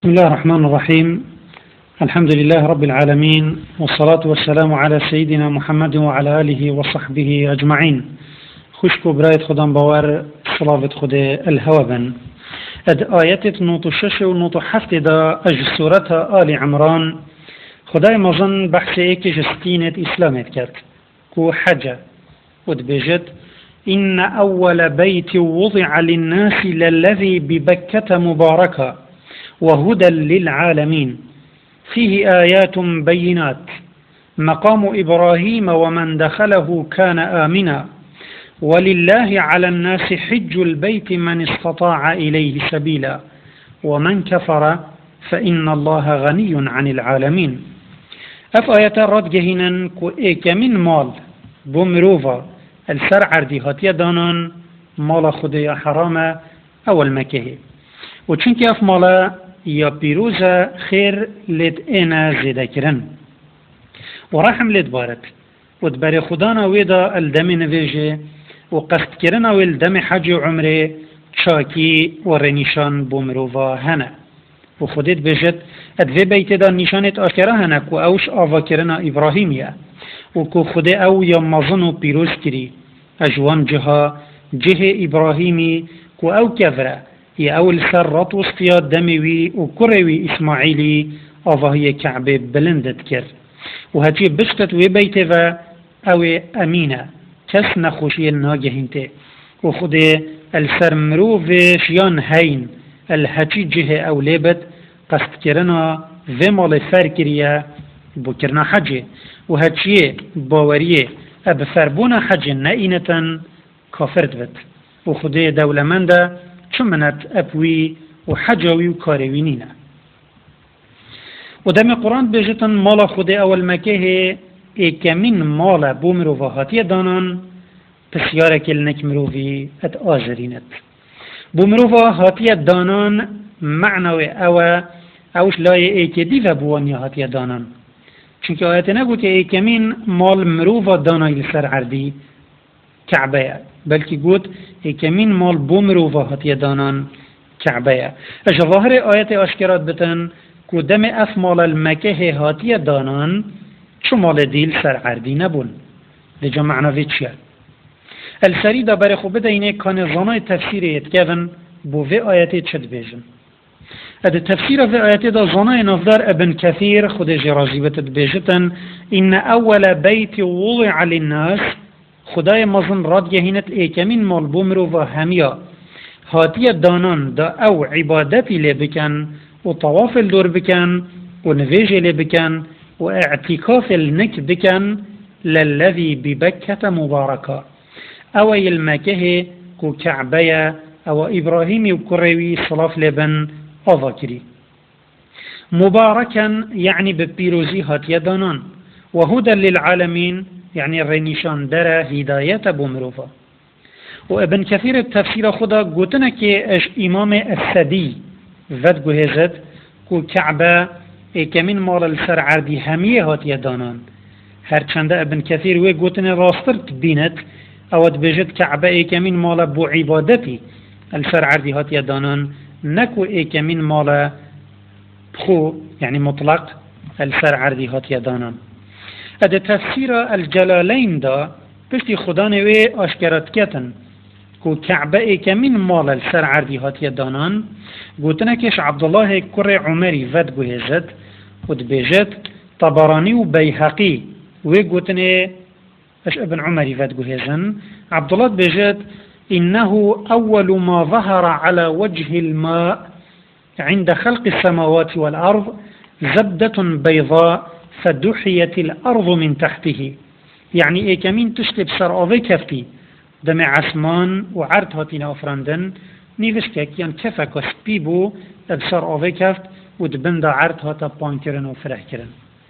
بسم الله الرحمن الرحيم. الحمد لله رب العالمين، والصلاة والسلام على سيدنا محمد وعلى آله وصحبه أجمعين. خوشكو برايت خدام باور صلاة خد الهوابن اد آيات نوت الشش ونوت حفت دا اج سورة آل عمران خدای مزن بحث ایک جستینت اسلامت کرد كو حجة ودبجت إن أول بيت وضع للناس للذي ببكة مباركة وهدى للعالمين فيه آيات بينات مقام إبراهيم ومن دخله كان آمنا ولله على الناس حج البيت من استطاع إليه سبيلا ومن كفر فإن الله غني عن العالمين. اف آيات رد جهنن كو ايك من مال بمروفا السر عردي هاتيا دانان مال خدي حرام اول مكه و چونك اف مالا یا پیروز خیر لید اینا زیده کرن و رحم لید بارد و دبر خدانا ویدا الدم نویجه و قصد کرن و الدم حج و عمره چاکی و رنیشان بومروفا هنه و خودت بجد ادوی بیت دا نشانت آکره هنه که اوش آوا کرن ابراهیمیه و که خود او یا مزن و پیروز کری اجوان جه ابراهیمی که او کفره يا أول سرط وسطيات دموي وكروي إسماعيلي أظهي كعبة بلندت كر وهاتي بشتت وبيتها أو أمينة كس نخوشي الناجهنته وخده السرمرو في شيان هين الهاتي جهة أو ليبت قصد كرنا في مال فركريا بكرنا حجة وهاتي باوريه أبفربونا حجة نائنة كافرت بت وخده دولة منده چمنت اپوی و حجوی و کاروی نینه و دم قرآن بجتن مال خود اول مکه ایکمین مال بومرو و هاتی دانان پسیاره کل نکمروی ات آزرینت بومرو و هاتی دانان معنوی اوش لای ایک دیو بوانی هاتی دانان چونکه آیت نگو که ایکمین مال مرو و دانای سر عردی كعبية بلكي قلت كمين مال بومرو وهاتي دانان كعبية اش ظاهر آيات اشكرات بتن كو دم اف مال المكه هاتي دانان شو مال ديل سر عردي نبون لجا معنى فيتشيا السريدة برخو بدينه كان ظناء تفسير يتكفن بو في آيات تشد بيجن اد التفسير في آيات دا ظناء نفدار ابن كثير خود جرازي بتدبيجتن إن أول بيت وضع للناس خدای مزن راد گهینت ایکمین مال بومرو و همیا هاتی دانان دا او عبادتی لی بکن و طواف دور بکن و نویج لی بکن و اعتکاف النک بکن للذی ببکت مبارکا او المکه کو کعبه او ابراهیمی و کروی صلاف لبن آذاکری مبارکا یعنی بپیروزی هاتی دانان و هدى للعالمين يعني الرنيشان درا هداية بومروفا وابن كثير التفسير خدا قوتنا كي اش امام السدي فد قهزت كو كعبة كمين مال السر عردي هميه هات يدانان هر چند ابن كثير وي قوتنا راستر تبينت او بجد كعبة كمين مال بو عبادتي السر عردي هات يدانان نكو كمين مال بخو يعني مطلق السر عردي هات يدانان اد تفسیر الجلالین دا پشتی خدا نوی آشکرات کتن کو کعبه کمین مال السر عردی هاتی دانان گوتنه کش عبدالله کر عمری ود گوهزد ود بیجد طبرانی و بیحقی و گوتنه اش ابن عمری ود گوهزن عبدالله بیجد إنه أول ما ظهر على وجه الماء عند خلق السماوات والأرض زبدة بيضاء فدحيت الأرض من تحته يعني إيه كمين تشتب سر آوه كفتي دم عسمان وعرض هاتين أفراندن نيفشكك يعني كفك وسبيبو بسر آوه كفت ودبند عرض هاتا بانكرن وفرح كرن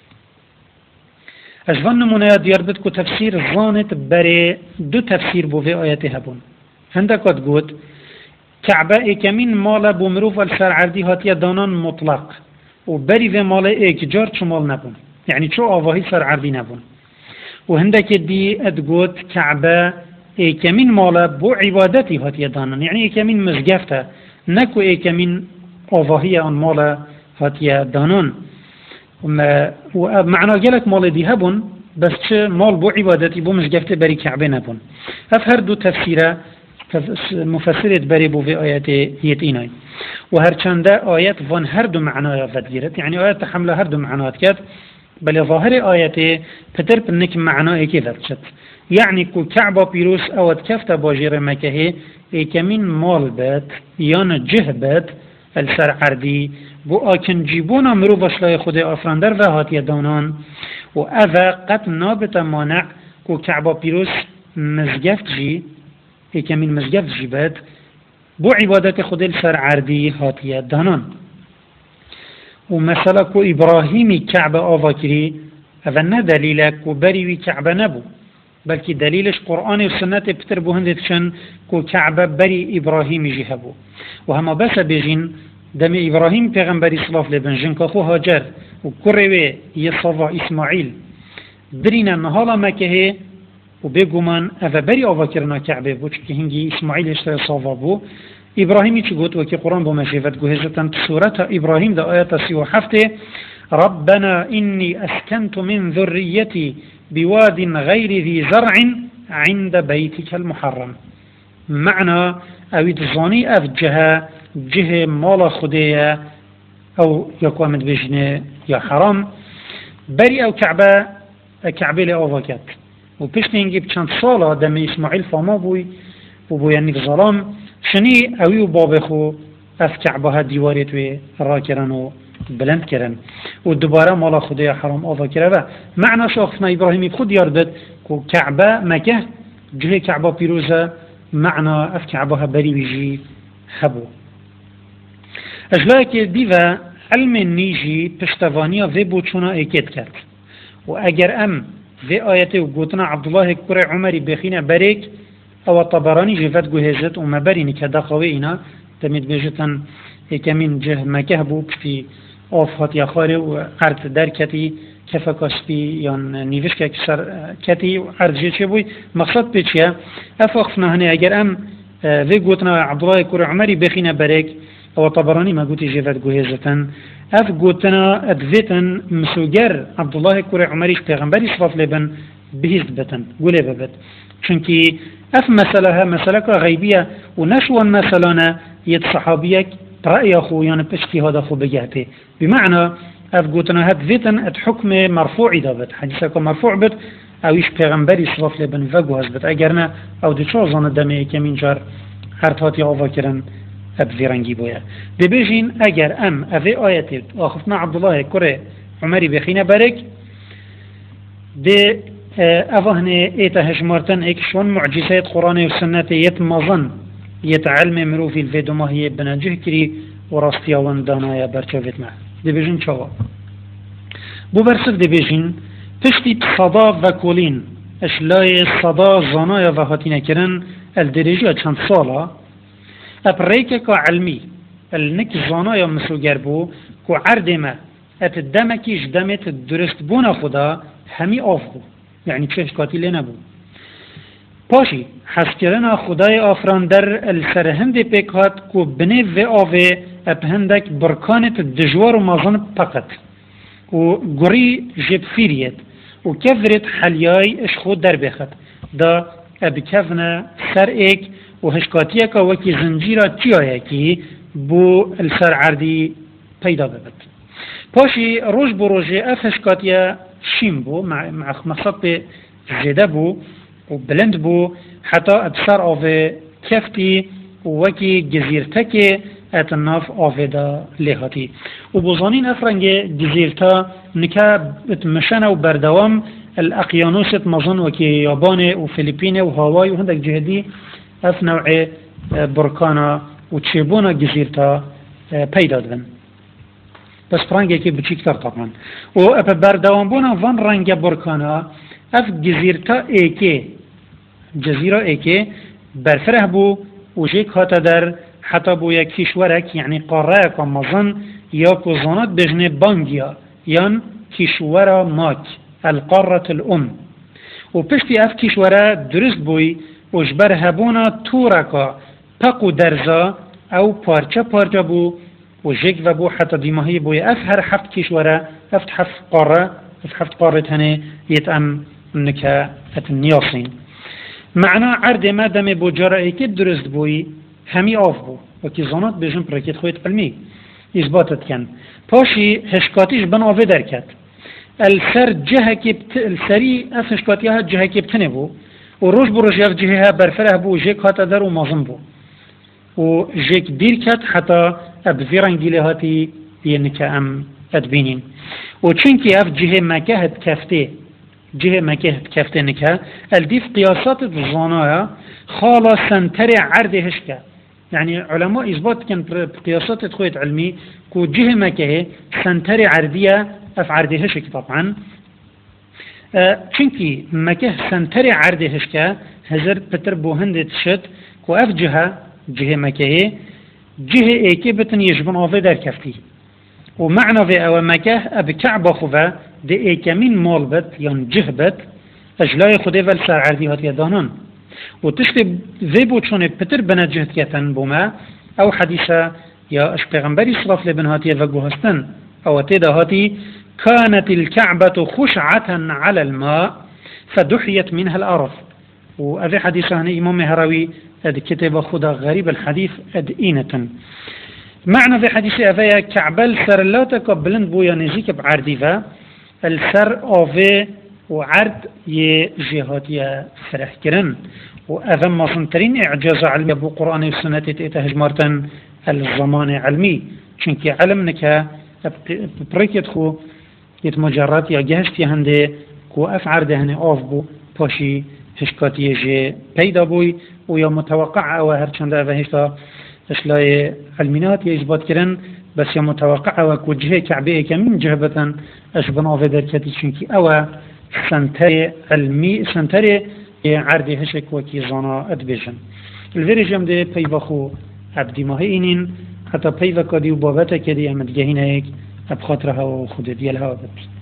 أجوان نمونه ديار بدكو تفسير ظانت بري دو تفسير بو في آياته هبون هندك قد كعبة إيه كمين مالا بمروف السر عردي هاتي دانان مطلق وبري في مالا إيه كجار شمال نبون يعني شو آواهي سر عردي نبون وهندك دي ادقوت كعبة كمين مالا بو عبادتي هاتي دانان يعني كمين مزقفته نكو كمين آواهي ان مالا هاتيا دانون ومعنى جلك مال دي هبون بس چه مال بو عبادتي بو مزگفت بری كعبه نبون اف هر دو تفسيره مفسرت بری بو في آيات يتيناي وهر چنده آيات وان هر دو معنى فدگیرت يعني آيات حمله هر دو معنات كات بل ظاهر آياته پتر پنك معنى اكي ذرچت يعني كو كعبة بيروس او كفت باجير مكه ايكمين مال بات يان جه بات السر عردي بو آكن جيبونا مرو بشلاي خود آفراندر و هاتي دانان و اوه قد نابت مانع كو كعبة بيروس مزگفت جي ايكمين مزگفت جي بات بو عبادت خود السر عردي هاتي دانان ومثلا كو إبراهيمي كعبة آفاكري اوه نه دليل كو بريوي كعبة نبو بلكي دليلش قرآن والسنة بتر بو هندتشن كو كعبة بري إبراهيمي جهبو وهما بس بيجين دم إبراهيم پیغمبري صلاف لبن جنك أخو هاجر وكروي يصفى إسماعيل درينا نهالا مكه وبيقومان أفا بري آفاكرنا كعبة بو چكي هنگي إسماعيل اشتري صافا بو إبراهيمي چي قوت وكي قرآن بو مشيفت قهزة سورة إبراهيم دا آيات 37 ربنا إني أسكنت من ذريتي بواد غير ذي زرع عند بيتك المحرم معنى أو تظاني أف جهة مال خدية أو يقومت بجنة يا حرام بري أو كعبة لأوفاكات وبشني نجيب چند صالة دم إسماعيل فما بوي وبو يعني في ظلام شني أوي بابخو أف كعبها ديواريت راكرانو بلند كرن ودوباره مال خدای حرام آوا کرده معنى شاخنا إبراهيمي بخود يردد كو كعبة مكه جهه كعبة بيروزة معنى اف كعبها بري بيجي هبو اجلاك ديوه علم نيجي پشتوانيا في بوچونا ايكيت کرد و اگر ام في آياته وقوتنا عبدالله كري عمري بخينا بريك او طبراني جفت قهزت وما بريني كدقوي انا تمید بيجتن ايكامين جه مكه بو في آفات یا خاره و عرض در کتی کفا کاسپی یا نیوش که اکسر کتی و عرض جه چه بوی مقصد به چیه؟ افاقفنا هنه اگر ام وی گوتنا عبدالله کور عمری بخینه برک او طبرانی ما گوتی جفت گوهزتن اف گوتنا ادویتن مسوگر عبدالله کور عمریش پیغمبری صفات لبن بهیز بتن گوله ببت چونکی اف مسئله که غیبیه و نشوان مسئلانه ید صحابیک رأي أخو يعني بشكي هذا أخو بجهته بمعنى أفقوتنا هاد فيتن حكم مرفوع دابت حديثك مرفوع بت أو إيش پیغمبري صلاف لبن فقو هزبت أجرنا أو دي شازان الدمي كمين جار هرتاتي آفا كرن أبذيرنجي بويا ببيجين أجر أم أفي آياتي أخفنا عبد الله كره عمري بخينا برك دي أفهني إيتا هشمارتن إكشون معجزات قرآن والسنة يتمظن يتعلم مرو في الفيديو ما هي بنجه كري وراستيا واندانا برچوفت معه دبيجن چوا بو برسف دبيجن پشتی صدا و کولین اشلای صدا زانایا و هاتینه کرن الدرجه چند ساله اپریک که علمی النك زانایا مسوگر بو که عردمه ات دمکیش دمت درست بونا خدا همی آف بو يعني چهش قاتل نبو پاشی حس کردن خدای آفراندر السرهند پیکات کو بنه و آوه اپهندک برکانت دجوار و مازن پقت و گری جب فیریت و کفرت حلیای اش خود در بخد دا ابکفنا سر ایک و هشکاتیه که وکی زنجیره تیایه کی بو السر عردی پیدا ببد پاشی روش بو روژه اف هشکاتیه شیم بو مع مقصد به زده بو و بلند بو حتی ابسر آوه کفتی وکی گزیرتک اتناف آوه دا لحاتی و بوزانین افرنگ گزیرتا نکا اتمشن و بردوام الاقیانوس اتمظن وکی یابان و فیلیپین و هاوای و هندک جهدی اف نوع برکانا و چیبونا گزیرتا پیدا دن بس فرنگی که بچیکتر طبعا و اپ بردوام بونا وان رنگ برکانا اف گزیرتا ایکی جزيرة ايكي برفره بو وجيك هاتا در حتى بو يك كيشورك يعني قارك ومظن يا كوزانات بجنة بانجيا يان كيشورا ماك القارة الأم وبشتي اف كيشورا درست بوي وجبر هبونا توركا تاقو درزا او پارچه بو وجيك وبو حتى ديماهي بو أفهر حفت كيشورة أفت حفت قارة هني يتأم نكا النياصين معنى عرض ما دم بو جرائك درست بوي همي آف بو وكي زانات بجن بركت خويت علمي إثباتت كان باشي هشكاتيش بناوه دركت السر جهة السري أف هشكاتيها جهة كبتنه بو وروش بروش يف جهة برفره بو جيك هاتا در ومازم بو وجيك دير كت حتى أبفيران جيلهاتي ينك أم أدبينين وچنكي أف جهة مكاهد كفته نكا الديف قياسات الزانايا خالا سنتر عرض هشكا يعني علماء إثبات كان بقياسات تخويت علمي كو جهة مكاه سنتر عرضية أف عرض هشك طبعا چنكي مكاه سنتر عرض هشكا هزر بتر بو هند تشت كو أف جهة مكاه جهة ايكي بتن يجبن آفي در كفتي ومعنى في او مكاه اب كعبة خوفا دي ايكا من مال بت يعني جه بت اجلاي خده والسار عرضي هاتي دانان وتشتي ذيبو چونه بتر بنا جهت كتن بوما او حديثة يا اش پیغمبري صلاف لبن هاتي وقو هستن او تيدا هاتي كانت الكعبة خشعة على الماء فدحيت منها الارض وهذا حديثة هنا امام هراوي اد كتاب خدا غريب الحديث اد اينة معنى في حديث أفيا كعبل سر لا تقبلن بويا نزيك بعرديفا السر أوفي وعرض يجهاتي فرح كرن وأذا ما صنترين إعجاز علمي أبو قرآن والسنة تتهج مرتن الزمان علمي چونكي علمنك بريكت خو يتمجرات يا جهشتي هنده كو أفعر دهني أوف بو باشي هشكاتي يجي بيدا بوي ويا متوقع أو هرچند أفهشتا اشلاي علمينات يجبات كرن بس يا متوقع وكوجهه كعبه كمين جهبة اشبنا في دركتي شنكي او سنتري علمي سنتري عرضي هشك وكي زانا ادبجن الفيرجم دي بيبخو عبدي ماهينين حتى بيبكا دي وبابتا كدي امد جهينيك ابخاطرها وخود ديالها وبت